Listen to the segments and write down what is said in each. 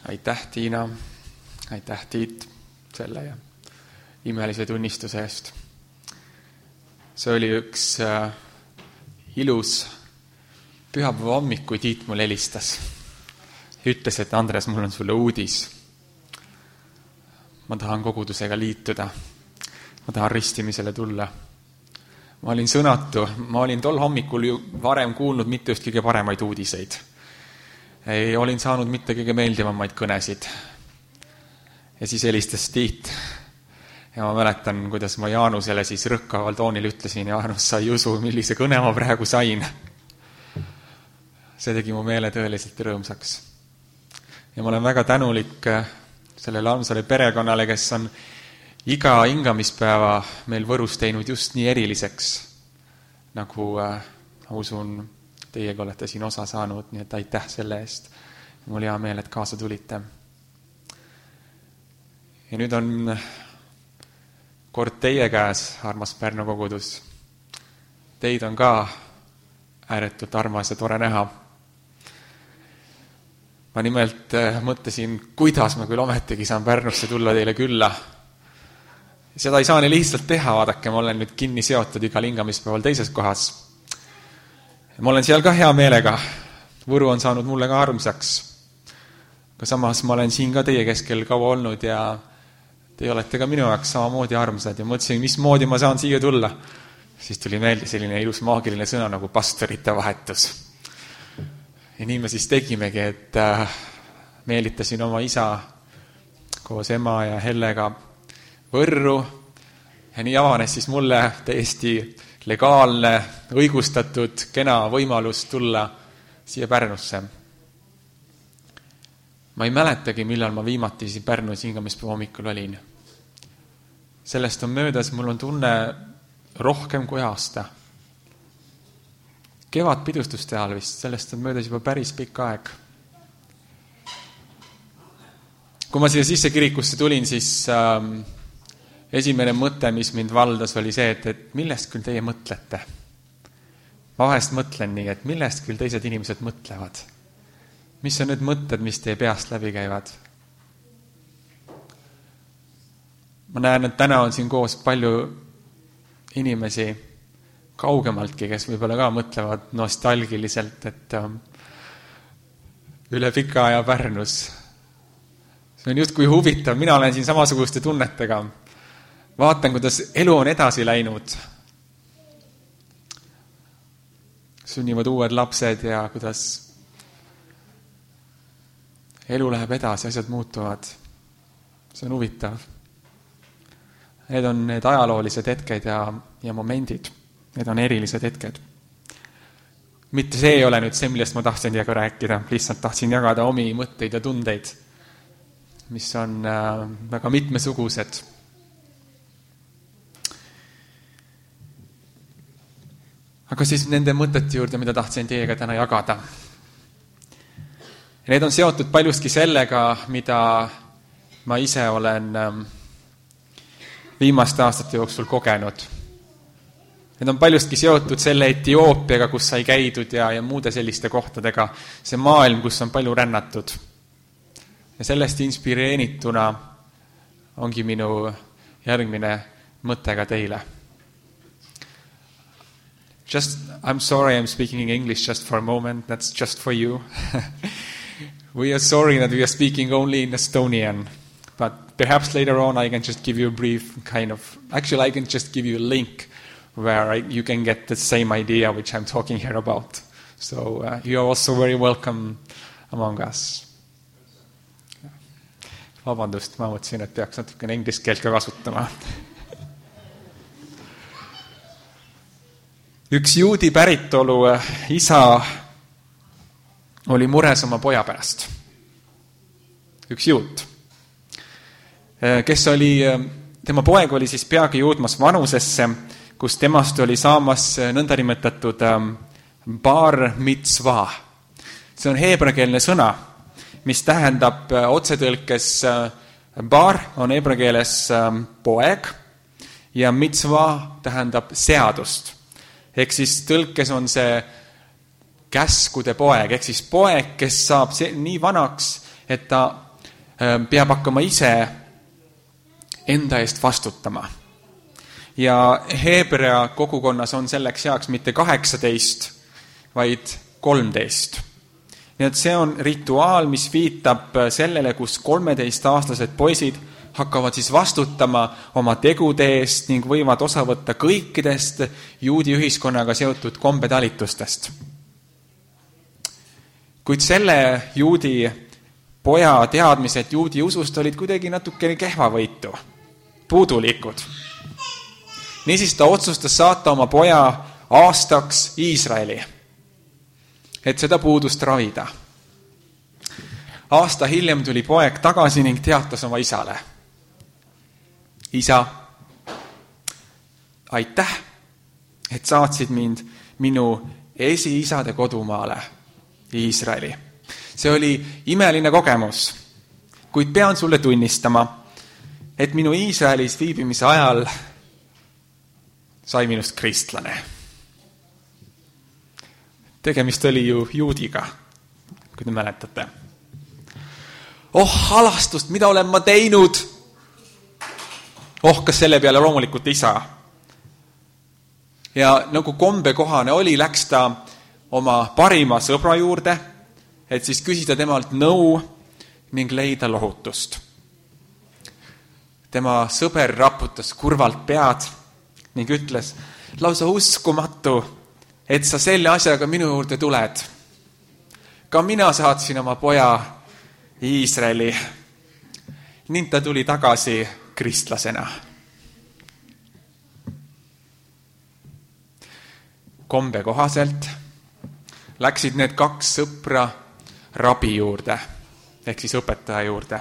Aitäh, Tiina, aitäh, Tiit, selle imelise tunnistuse eest. See oli üks ilus pühapäeva hommik, kui Tiit mulle helistas. Ütles, et Andres, mul on sulle uudis. Ma tahan kogudusega liituda. Ma tahan ristimisele tulla. Ma olin sõnatu. Ma olin tol hommikul ju varem kuulnud mitte just kõige paremaid uudiseid. Ei olin saanud mitte kõige meeldivamaid kõnesid. Ja siis helistas Tiit. Ja ma mäletan, kuidas ma Jaanusele siis rõkkaval toonil ütlesin, Jaanus, sa ei usu, millise kõne ma praegu sain. See tegi mu meele tõeliselt rõõmsaks. Ja ma olen väga tänulik sellele armsale perekonnale, kes on iga hingamispäeva meil Võrus teinud just nii eriliseks, nagu ma usun, teiega olete siin osa saanud, nii et aitäh selle eest. Mul hea meel, et kaasa tulite. Ja nüüd on kord teie käes, armas Pärnu kogudus. Teid on ka ääretult armas ja tore näha. Ma nimelt mõtlesin, kuidas ma küll ometigi saan Pärnusse tulla teile külla. Seda ei saa nii lihtsalt teha, vaadake, ma olen nüüd kinni seotud igal hingamispäeval teises kohas. Ma olen seal ka hea meelega. Võru on saanud mulle ka armsaks. Aga samas ma olen siin ka teie keskel kaua olnud ja te olete ka minu jaoks samamoodi armsad. Ja mõtlesin, mismoodi ma saan siia tulla. Siis tuli meelde selline ilus maagiline sõna nagu pastorite vahetus. Ja nii me siis tegimegi, et meelitasin oma isa koos ema ja Hellega Võrru. Ja nii avanes siis mulle täiesti legaalne, õigustatud, kena võimalus tulla siia Pärnusse. Ma ei mäletagi, millal ma viimati siin Pärnus hingamispäeva hommikul olin. Sellest on möödas, mul on tunne rohkem kui aasta. Kevad pidustuste ajal vist, sellest on möödas juba päris pikk aeg. Kui ma siia sisse kirikusse tulin, siis esimene mõte, mis mind valdas, oli see, et millest küll teie mõtlete? Ma vahest mõtlen nii, et millest küll teised inimesed mõtlevad? Mis on need mõtted, mis teie peast läbi käivad? Ma näen, et täna on siin koos palju inimesi kaugemaltki, kes võib-olla ka mõtlevad nostalgiliselt, et üle pika aja Pärnus. See on justkui huvitav, mina olen siin samasuguste tunnetega. Vaatan, kuidas elu on edasi läinud. Sünnivad uued lapsed ja kuidas elu läheb edasi, asjad muutuvad. See on huvitav. Need on need ajaloolised hetked ja momendid. Need on erilised hetked. Mitte see ei ole nüüd see, millest ma tahtsin teiega rääkida. Lihtsalt tahtsin jagada omi mõtteid ja tundeid, mis on väga mitmesugused. Aga siis nende mõtete juurde, mida tahtsin teiega täna jagada. Need on seotud paljuski sellega, mida ma ise olen viimaste aastate jooksul kogenud. Need on paljustki seotud selle Etioopiaga, kus sai käidud ja muude selliste kohtadega. See maailm, kus on palju rännatud. Ja sellest inspireerituna ongi minu järgmine mõte ka teile. I'm sorry I'm speaking in English just for a moment. That's just for you. We are sorry that we are speaking only in Estonian. But perhaps later on I can just give you a brief Actually, I can just give you a link where you can get the same idea which I'm talking here about. So you are also very welcome among us. Vabandust, ma mõtlesin, et peaks natukene inglise keelt ka kasutama. Üks juudi päritolu isa oli mures oma poja pärast. Üks juut, kes tema poeg oli siis peagi jõudmas vanusesse, kus temast oli saamas nõndanimetatud bar mitzva. See on heebreakeelne sõna, mis tähendab otsetõlkes bar on heebreakeeles poeg ja mitzva tähendab seadust. Ehk siis tõlkes on see käskude poeg, ehk siis poeg, kes saab nii vanaks, et ta peab hakkama ise enda eest vastutama. Ja Hebrea kogukonnas on selleks heaks mitte 18, vaid 13. Nii et see on rituaal, mis viitab sellele, kus 13-aastased poisid hakkavad siis vastutama oma tegude eest ning võivad osa võtta kõikidest juudi ühiskonnaga seotud kombetalitustest. Kuid selle juudi poja teadmised juudi usust olid kuidagi natukene kehvavõitu, puudulikud. Niisiis ta otsustas saata oma poja aastaks Iisraeli, et seda puudust ravida. Aasta hiljem tuli poeg tagasi ning teatas oma isale. Isa, aitäh, et saatsid mind minu esiisade kodumaale, Iisraeli. See oli imeline kogemus, kuid pean sulle tunnistama, et minu Iisraelis viibimise ajal sai minust kristlane. Tegemist oli ju juudiga, kui te mäletate. Oh, halastust, mida olen ma teinud? Ohkas selle peale loomulikult isa. Ja nagu kombekohane oli, läks ta oma parima sõbra juurde, et siis küsida temalt nõu ning leida lohutust. Tema sõber raputas kurvalt pead ning ütles, lausa uskumatu, et sa selle asjaga minu juurde tuled. Ka mina saatsin oma poja Iisraeli ning ta tuli tagasi kristlasena. Kombe kohaselt läksid need 2 sõpra rabi juurde, ehk siis õpetaja juurde.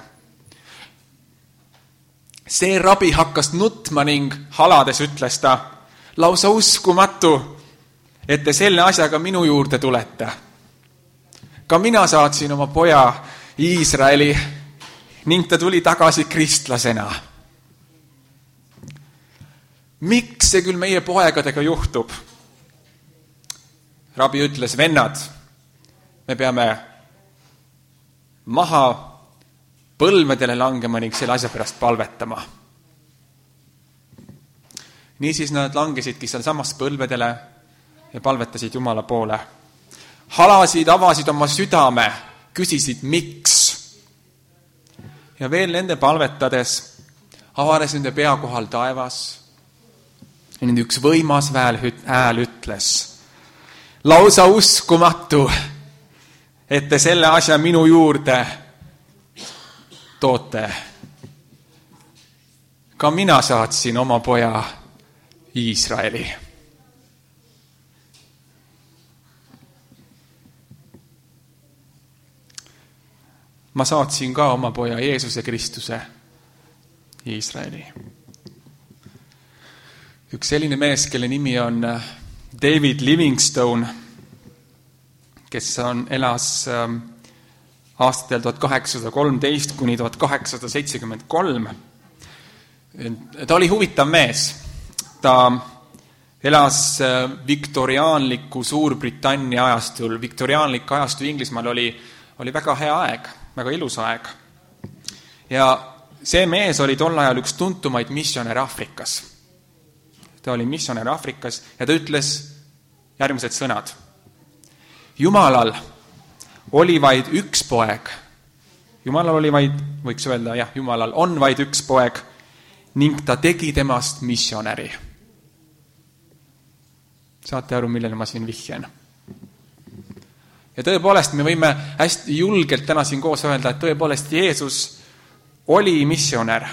See rabi hakkas nutma ning halades ütles ta, lausa uskumatu, et te selle asjaga minu juurde tulete. Ka mina saatsin oma poja Iisraeli ning ta tuli tagasi kristlasena. Miks see küll meie poegadega juhtub? Rabi ütles, vennad, me peame maha põlvedele langema ning selle asja pärast palvetama. Niisiis nad langesidki seal samas põlvedele ja palvetasid Jumala poole. Halasid, avasid oma südame, küsisid miks. Ja veel nende palvetades avanes nende pea kohal taevas ja nende üks võimas hääl ütles, lausa uskumatu, et te selle asja minu juurde toote. Ka mina saatsin oma poja Iisraeli. Ma saatsin ka oma poja Jeesuse Kristuse Iisraeli. Üks selline mees, kelle nimi on David Livingstone, kes elas aastatel 1813 kuni 1873. Ta oli huvitav mees. Ta elas viktoriaanliku Suurbritannia ajastul. Viktoriaanlik ajastu Inglismaal oli väga hea aeg, väga ilus aeg. Ja see mees oli tol ajal üks tuntumaid missionäre Aafrikas. Ta oli missionär Aafrikas ja ta ütles järgmised sõnad. Jumalal oli vaid üks poeg. Jumalal oli vaid, võiks öelda, Jumalal on vaid üks poeg ning ta tegi temast missionäri. Saate aru, millele ma siin vihjen? Ja tõepoolest, me võime hästi julgelt täna siin koos öelda, et tõepoolest Jeesus oli missionär.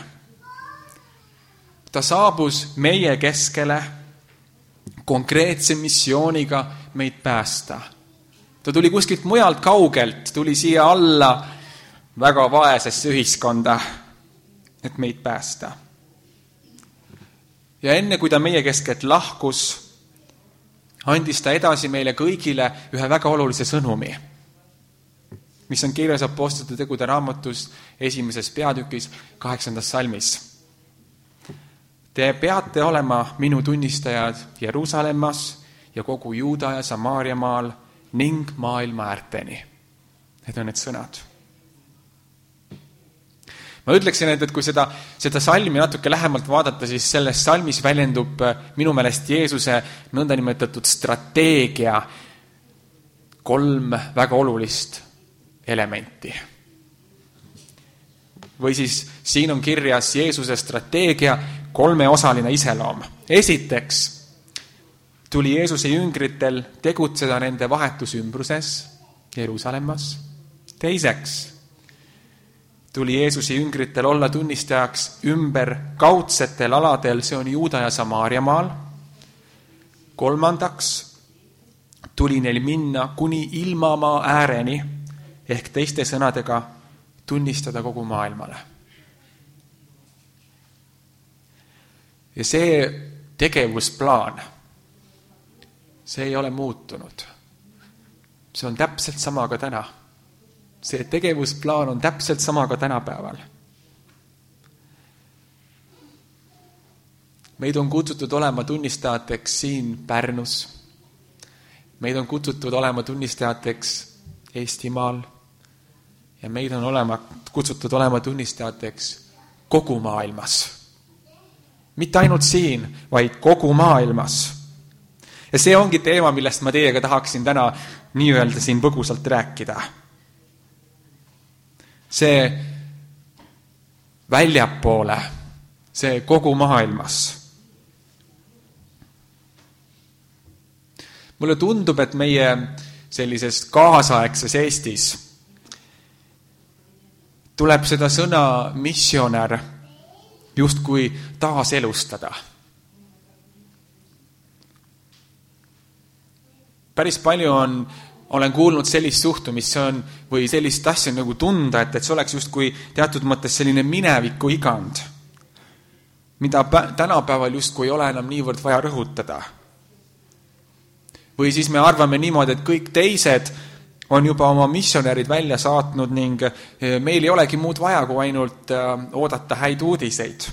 Ta saabus meie keskele konkreetse missiooniga meid päästa. Ta tuli kuskilt mujalt kaugelt, tuli siia alla väga vaesesse ühiskonda, et meid päästa. Ja enne, kui ta meie keskelt lahkus, andis ta edasi meile kõigile ühe väga olulise sõnumi, mis on kirjas Apostlite tegude raamatus 1. peatükis 8. salmis. Te peate olema minu tunnistajad Jeruusalemmas ja kogu Juuda ja Samaaria maal ning maailma äärteni. Need on need sõnad. Ma ütleksin, et kui seda salmi natuke lähemalt vaadata, siis selles salmis väljendub minu meelest Jeesuse nõndanimetatud strateegia 3 väga olulist elementi. Või siis siin on kirjas Jeesuse strateegia 3-osaline iseloom. Esiteks tuli Jeesuse jüngritel tegutseda nende vahetus ümbruses Jeruusalemmas. Teiseks tuli Jeesuse jüngritel olla tunnistajaks ümber kaudsetel aladel, see on Juuda ja Samaaria maal. Kolmandaks tuli neil minna kuni ilmamaa ääreni, ehk teiste sõnadega tunnistada kogu maailmale. Ja see tegevusplaan, see ei ole muutunud. See on täpselt sama ka täna. See tegevusplaan on täpselt sama ka tänapäeval. Meid on kutsutud olema tunnistajateks siin Pärnus. Meid on kutsutud olema tunnistajateks Eestimaal. Ja meid on kutsutud olema tunnistajateks kogu maailmas. Mitte ainult siin, vaid kogu maailmas. Ja see ongi teema, millest ma teiega tahaksin täna nii-öelda siin põgusalt rääkida. See väljapoole, see kogu maailmas. Mulle tundub, et meie sellises kaasaegses Eestis tuleb seda sõna missionär justkui taaselustada. Päris palju olen kuulnud sellist suhtumist, või sellist asja nagu tunda, et see oleks justkui teatud mõttes selline mineviku igand, mida tänapäeval justkui ei ole enam niivõrd vaja rõhutada. Või siis me arvame niimoodi, et kõik teised on juba oma missionärid välja saatnud ning meil ei olegi muud vaja, kui ainult oodata häid uudiseid.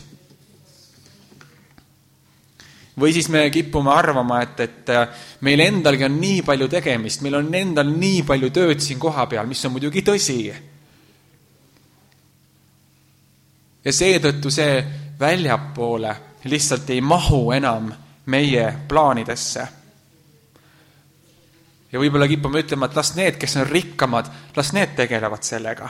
Või siis me kipume arvama, et meil endalgi on nii palju tegemist, meil on endal nii palju tööd siin koha peal, mis on muidugi tõsi. Ja seetõttu see väljapoole lihtsalt ei mahu enam meie plaanidesse. Ja võib-olla kipume ütlema, et las need, kes on rikkamad, las need tegelevad sellega.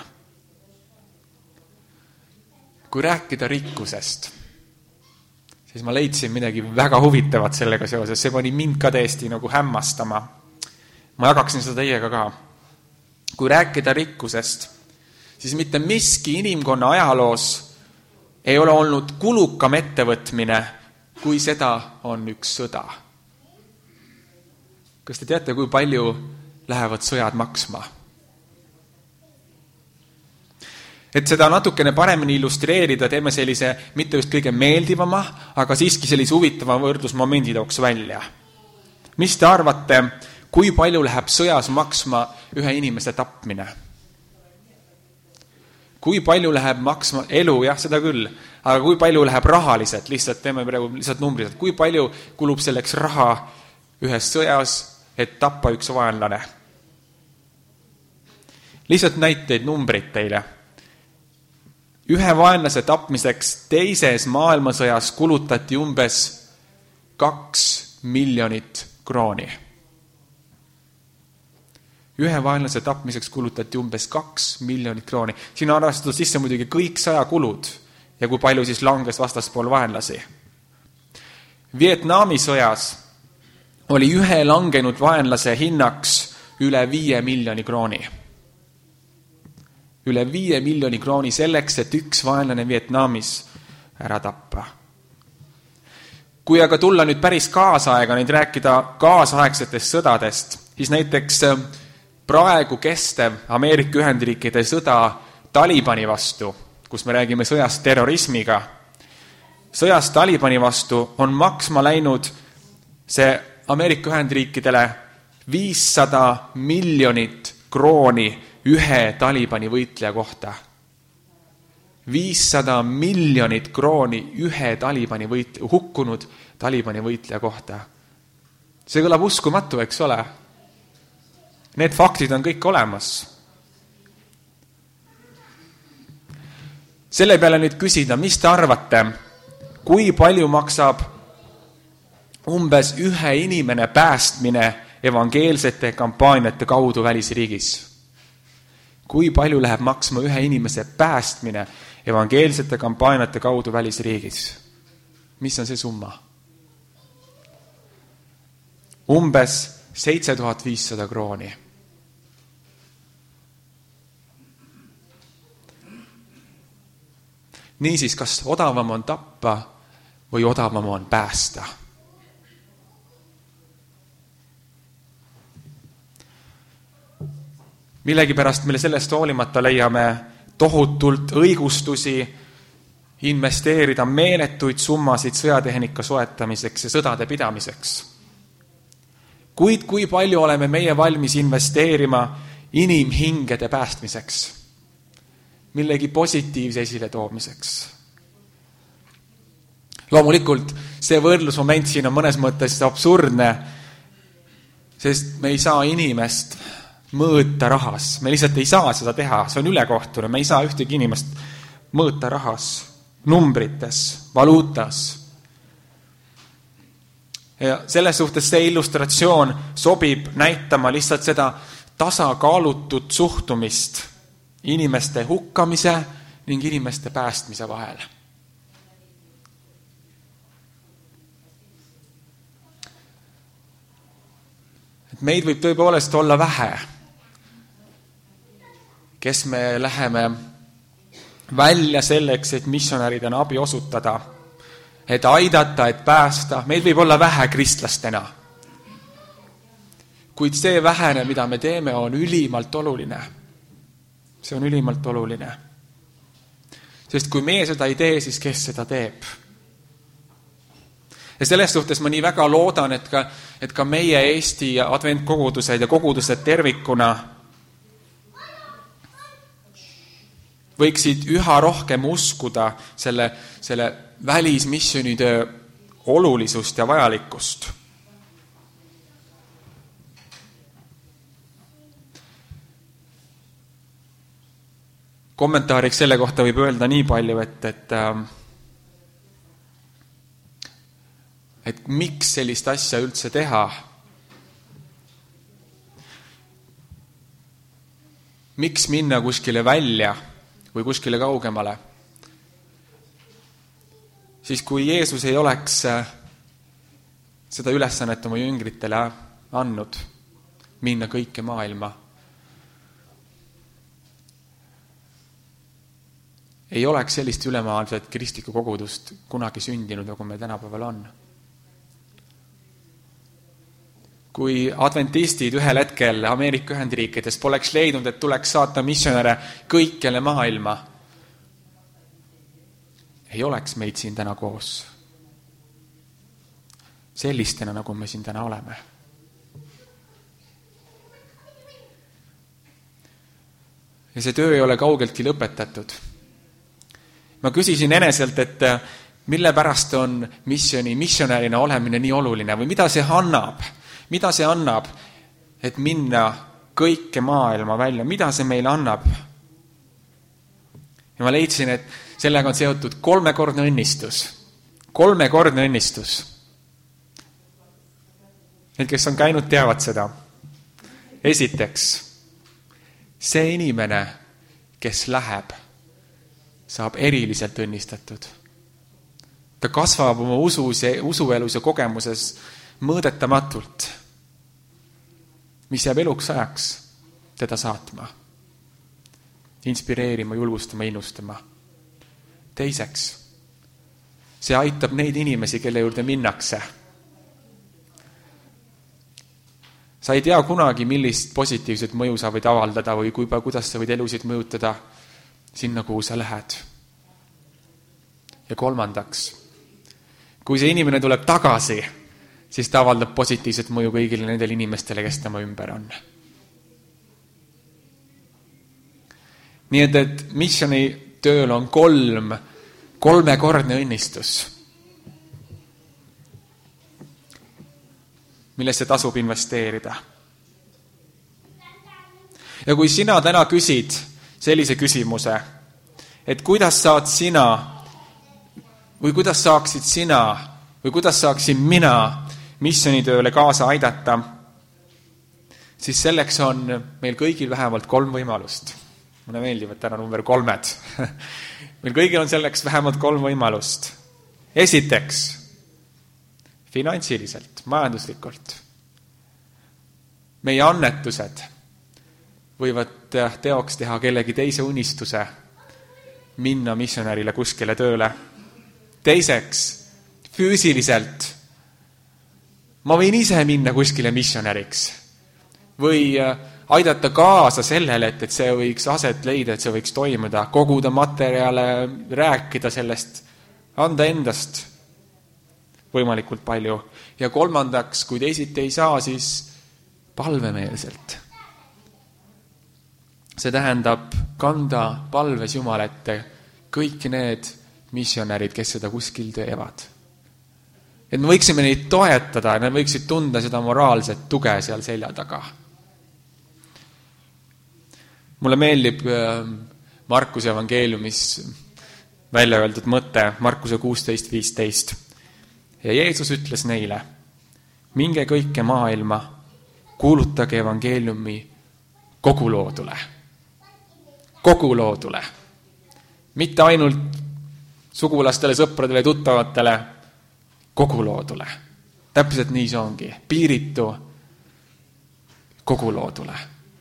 Kui rääkida rikkusest, siis ma leidsin midagi väga huvitavat sellega seoses. See pani mind ka täiesti nagu hämmastama. Ma jagaksin seda teiega ka. Kui rääkida rikkusest, siis mitte miski inimkonna ajaloos ei ole olnud kulukam ettevõtmine, kui seda on üks sõda. Kas te teate, kui palju lähevad sõjad maksma? Et seda natukene paremini illustreerida, teeme sellise mitte just kõige meeldivama, aga siiski sellise huvitava võrdlusmomendi tooks välja. Mis te arvate, kui palju läheb sõjas maksma ühe inimese tapmine? Kui palju läheb maksma elu, jah, seda küll, aga kui palju läheb rahaliselt, lihtsalt teeme praegu lihtsalt numbriselt, kui palju kulub selleks raha ühes sõjas, et tappa üks vaenlane? Lihtsalt näiteid, numbrid teile. Ühe vaenlase tapmiseks teises maailmasõjas kulutati umbes 2 miljonit krooni. Ühe vaenlase tapmiseks kulutati umbes 2 miljonit krooni. Siin on arvestatud sisse muidugi kõik sõjakulud ja kui palju siis langes vastaspool vaenlasi. Vietnami sõjas oli ühe langenud vaenlase hinnaks üle 5 miljoni krooni. Üle 5 miljoni krooni selleks, et üks vaenlane Vietnamis ära tappa. Kui aga tulla nüüd päris kaasaega, neid rääkida kaasaegsetest sõdadest, siis näiteks praegu kestev Ameerika Ühendriikide sõda Talibani vastu, kus me räägime sõjast terrorismiga, sõjast Talibani vastu on maksma läinud see Ameerika Ühendriikidele 500 miljonit krooni ühe Talibani võitleja kohta. 500 miljonit krooni ühe hukkunud Talibani võitleja kohta. See kõlab uskumatu, eks ole? Need faktid on kõik olemas. Selle peale nüüd küsida, mis te arvate, kui palju maksab umbes ühe inimene päästmine evangeelsete kampaaniate kaudu välisriigis? Kui palju läheb maksma ühe inimese päästmine evangeelsete kampaaniate kaudu välisriigis? Mis on see summa? Umbes 7500 krooni. Niisiis, kas odavam on tappa või odavam on päästa? Millegipärast meile sellest hoolimata leiame tohutult õigustusi investeerida meeletuid summasid sõjatehnika soetamiseks ja sõdade pidamiseks. Kuid kui palju oleme meie valmis investeerima inimhingede päästmiseks, millegi positiivse esiletoomiseks? Loomulikult see võrdlusmoment siin on mõnes mõttes absurdne, sest me ei saa inimest mõõta rahas. Me lihtsalt ei saa seda teha, see on ülekohtune. Me ei saa ühtegi inimest mõõta rahas, numbrites, valuutas. Ja selles suhtes see illustratsioon sobib näitama lihtsalt seda tasakaalutud suhtumist inimeste hukkamise ning inimeste päästmise vahel. Et meid võib tõepoolest olla vähe, kes me läheme välja selleks, et missionäridena abi osutada, et aidata, et päästa. Meil võib olla vähe kristlastena. Kuid see vähene, mida me teeme, on ülimalt oluline. See on ülimalt oluline. Sest kui meie seda ei tee, siis kes seda teeb? Ja selles suhtes ma nii väga loodan, et ka meie Eesti adventkogudused ja kogudused tervikuna võiksid üha rohkem uskuda selle välismissioonitöö olulisust ja vajalikkust. Kommentaariks selle kohta võib öelda nii palju, et miks sellist asja üldse teha? Miks minna kuskile välja või kuskile kaugemale? Siis kui Jeesus ei oleks seda ülesannet oma jüngritele andnud, minna kõike maailma, ei oleks sellist ülemaailmset kristlikku kogudust kunagi sündinud, nagu me tänapäeval on. Kui adventistid ühel hetkel Ameerika Ühendriikides poleks leidnud, et tuleks saata missionäre kõikjale maailma, ei oleks meid siin täna koos. Sellistena, nagu me siin täna oleme. Ja see töö ei ole kaugeltki lõpetatud. Ma küsisin eneselt, et mille pärast on missionärina olemine nii oluline või mida see annab? Mida see annab, et minna kõike maailma välja? Mida see meile annab? Ja ma leidsin, et sellega on seotud kolmekordne õnnistus. Kolmekordne õnnistus. Need, kes on käinud, teavad seda. Esiteks, see inimene, kes läheb, saab eriliselt õnnistatud. Ta kasvab oma usuelus ja kogemuses mõõdetamatult, mis jääb eluks ajaks teda saatma, inspireerima, julgustama, innustama. Teiseks, see aitab neid inimesi, kelle juurde minnakse. Sa ei tea kunagi, millist positiivset mõju sa võid avaldada või kuidas sa võid elusid mõjutada sinna, kuhu sa lähed. Ja kolmandaks, kui see inimene tuleb tagasi, siis ta avaldab positiivset mõju kõigile nendele inimestele, kes tema ümber on. Nii et missioni tööl on kolmekordne õnnistus, millesse tasub investeerida. Ja kui sina täna küsid sellise küsimuse, et kuidas saad sina või kuidas saaksid sina või kuidas saaksin mina missioonitööle kaasa aidata, siis selleks on meil kõigil vähemalt 3 võimalust. Mulle meeldib, et täna number 3. Meil kõigil on selleks vähemalt 3 võimalust. Esiteks, finantsiliselt, majanduslikult. Meie annetused võivad teoks teha kellegi teise unistuse minna missionärile kuskile tööle. Teiseks, füüsiliselt. Ma võin ise minna kuskile missionäriks või aidata kaasa sellele, et see võiks aset leida, et see võiks toimuda, koguda materjale, rääkida sellest, anda endast võimalikult palju. Ja kolmandaks, kui teisiti ei saa, siis palvemeelselt. See tähendab kanda palves Jumal ette kõik need missionärid, kes seda kuskil teevad. Et me võiksime neid toetada, nad võiksid tunda seda moraalset tuge seal selja taga. Mulle meeldib Markuse evangeeliumis välja öeldud mõte, Markuse 16:15. Ja Jeesus ütles neile, minge kõike maailma, kuulutage evangeeliumi kogu loodule. Kogu loodule. Mitte ainult sugulastele, sõpradele, tuttavatele, kogu loodule. Täpselt nii see ongi. Piiritu kogu loodule.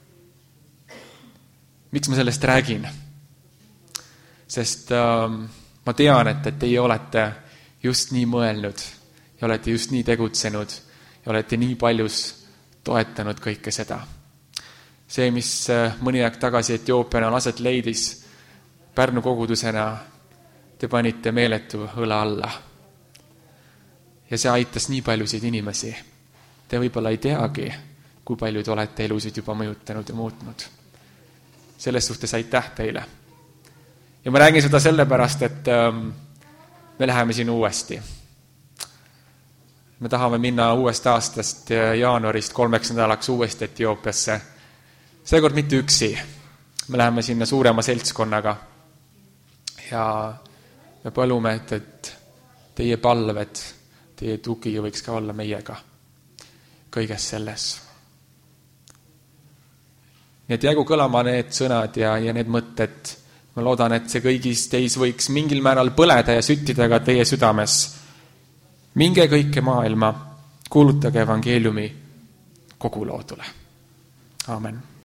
Miks ma sellest räägin? Sest ma tean, et teie olete just nii mõelnud ja olete just nii tegutsenud ja olete nii paljus toetanud kõike seda. See, mis mõni aeg tagasi Etioopiana aset leidis Pärnu kogudusena, te panite meeletu õla alla. Ja see aitas nii paljusid inimesi. Te võib-olla ei teagi, kui paljud olete elusid juba mõjutanud ja muutnud. Selles suhtes aitäh teile. Ja ma räägin seda sellepärast, et me läheme siin uuesti. Me tahame minna uuest aastast jaanuarist 3 nädalaks uuesti Etioopiasse. Seekord mitte üksi. Me läheme sinna suurema seltskonnaga. Ja me palume, et teie palved, teie tugi võiks ka olla meiega kõiges selles. Nii et jäägu kõlama need sõnad ja need mõtted. Ma loodan, et see kõigis teis võiks mingil määral põleda ja süttida ka teie südames. Minge kõike maailma, kuulutage evangeeliumi kogu loodule. Aamen.